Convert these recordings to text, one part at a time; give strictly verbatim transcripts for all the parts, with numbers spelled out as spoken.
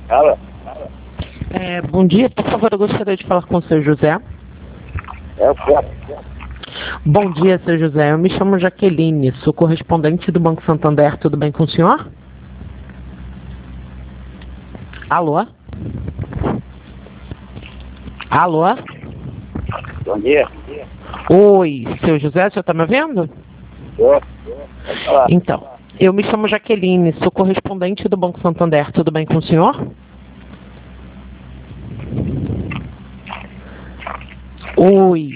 Fala. É, bom dia, por favor, eu gostaria de falar com o seu José. É o próprio. Bom dia, seu José. Eu me chamo Jaqueline, sou correspondente do Banco Santander. Tudo bem com o senhor? Alô? Alô? Bom dia. Oi, seu José, o senhor está me ouvindo? Tô. Pode falar. Então, eu me chamo Jaqueline, sou correspondente do Banco Santander. Tudo bem com o senhor? Oi.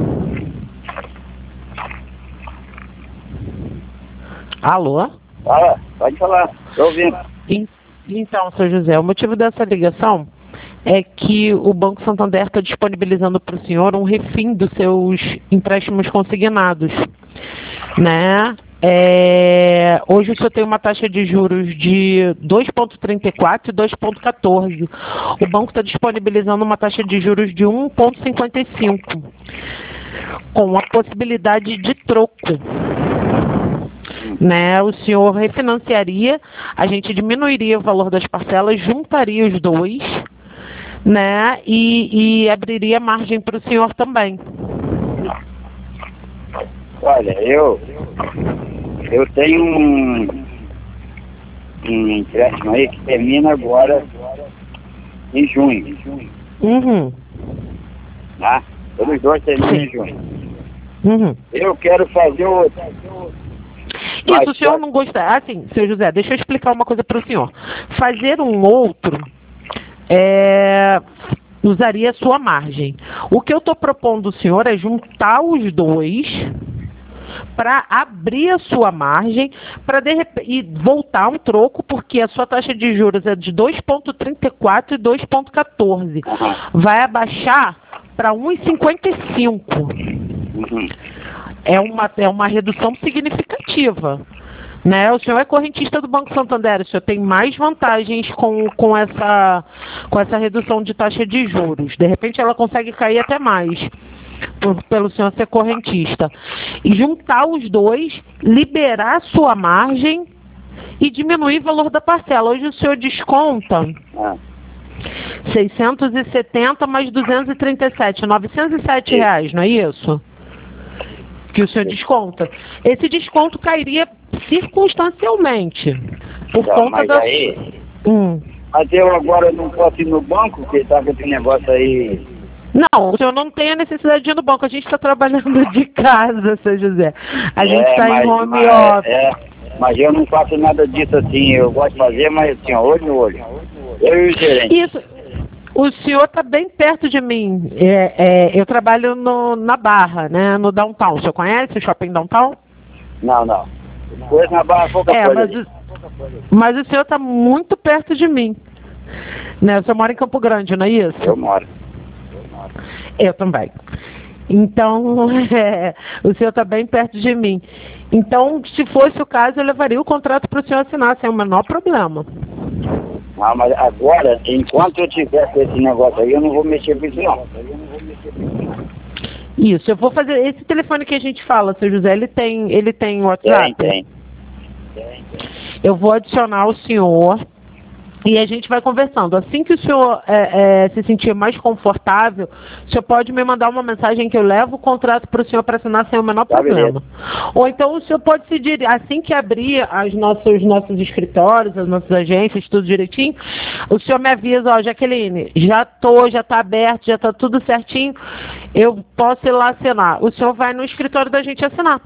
Alô? Fala, pode falar. Tô ouvindo. En- Então, seu José, o motivo dessa ligação é que o Banco Santander está disponibilizando para o senhor um refim dos seus empréstimos consignados, né? É, hoje o senhor tem uma taxa de juros de dois vírgula trinta e quatro e dois vírgula quatorze. O banco está disponibilizando uma taxa de juros de um vírgula cinquenta e cinco, com a possibilidade de troco. Né, o senhor refinanciaria, a gente diminuiria o valor das parcelas, juntaria os dois, né, e, e abriria margem para o senhor também. Olha, eu... Eu tenho um... Um empréstimo aí que termina agora em junho. Uhum. Tá? Todos os dois terminam Sim. em junho. Uhum. Eu quero fazer outro. Mas Isso, o senhor só- não gosta... Assim, seu José, deixa eu explicar uma coisa para o senhor. Fazer um outro, é, usaria a sua margem. O que eu estou propondo ao senhor é juntar os dois para abrir a sua margem para de rep- e voltar um troco, porque a sua taxa de juros é de dois vírgula trinta e quatro e dois vírgula quatorze. Vai abaixar para um vírgula cinquenta e cinco. Uhum. É uma, é uma redução significativa. Né? O senhor é correntista do Banco Santander, o senhor tem mais vantagens com, com, essa, com essa redução de taxa de juros. De repente ela consegue cair até mais, por, pelo senhor ser correntista. E juntar os dois, liberar a sua margem e diminuir o valor da parcela. Hoje o senhor desconta Ah, seiscentos e setenta mais duzentos e trinta e sete, novecentos e sete reais, não é isso? Que o senhor desconta. Esse desconto cairia circunstancialmente por tá, conta mas da... aí... Hum. Mas eu agora não posso ir no banco, porque tá com esse negócio aí... Não, o senhor não tem a necessidade de ir no banco. A gente está trabalhando de casa, seu José. A gente está mas, em home mas, office. É, mas eu não faço nada disso assim, eu gosto de fazer, mas assim, ó, olho no olho. Eu e o gerente. Isso. O senhor está bem perto de mim. É, é, eu trabalho no, na Barra, né? No Downtown. O senhor conhece o Shopping Downtown? Não, não. Coisa na barra, pouca É, coisa. mas o, mas o senhor está muito perto de mim. Né? O senhor mora em Campo Grande, não é isso? Eu moro. Eu também. Então, é, o senhor está bem perto de mim. Então, se fosse o caso, eu levaria o contrato para o senhor assinar, sem o menor problema. Ah, mas agora, enquanto eu tiver com esse negócio aí, eu não vou mexer com isso não. Isso, eu vou fazer... Esse telefone que a gente fala, seu José, ele tem, ele tem WhatsApp? Tem, tem. Eu vou adicionar o senhor e a gente vai conversando. Assim que o senhor é, é, se sentir mais confortável, o senhor pode me mandar uma mensagem que eu levo o contrato para o senhor para assinar sem o menor Tá, problema. Ou então o senhor pode se dir... assim que abrir as nossas, os nossos escritórios, as nossas agências, tudo direitinho, o senhor me avisa, ó, Jaqueline, já tô, já está aberto, já está tudo certinho, eu posso ir lá assinar. O senhor vai no escritório da gente assinar.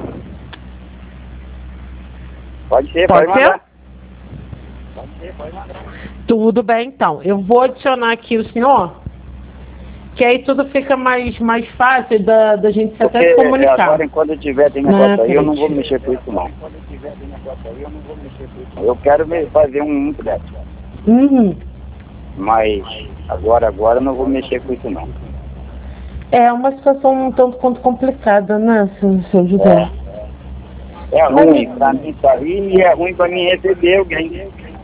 Pode ser, Pode pode, ser? mandar. Pode ser, pode mandar. Tudo bem, então. Eu vou adicionar aqui o senhor, que aí tudo fica mais, mais fácil da, da gente se até se Porque comunicar. agora, enquanto eu tiver tem Não, negócio aí, eu não gente. vou mexer com isso não. Eu quero me- fazer um empréstimo. Uhum. Mas agora, agora eu não vou mexer com isso não. É uma situação um tanto quanto complicada, né, seu, seu José? É ruim pra mim sair e é ruim pra mim receber alguém.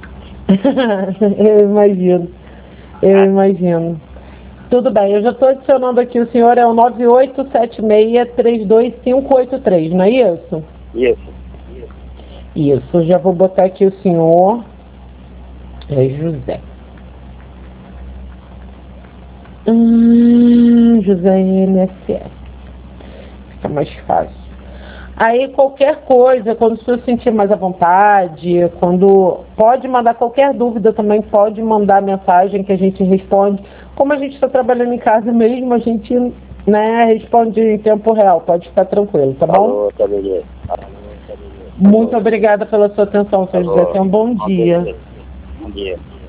Eu imagino. Eu imagino. Tudo bem, eu já estou adicionando aqui, o senhor é o nove oito sete seis três dois cinco oito três, não é isso? Isso. Isso, já vou botar aqui o senhor é José. José I N S S. Fica mais fácil. Aí qualquer coisa, quando você se sentir mais à vontade, quando pode mandar qualquer dúvida também, pode mandar mensagem que a gente responde. Como a gente está trabalhando em casa mesmo, a gente, né, responde em tempo real, pode ficar tranquilo, tá bom? Falou, tá beleza. Muito obrigada pela sua atenção, seu José. Tenha um bom dia. Bom dia.